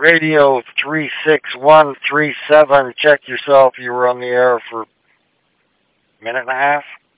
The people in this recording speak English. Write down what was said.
Radio 36137. Check yourself. You were on the air for a minute and a half.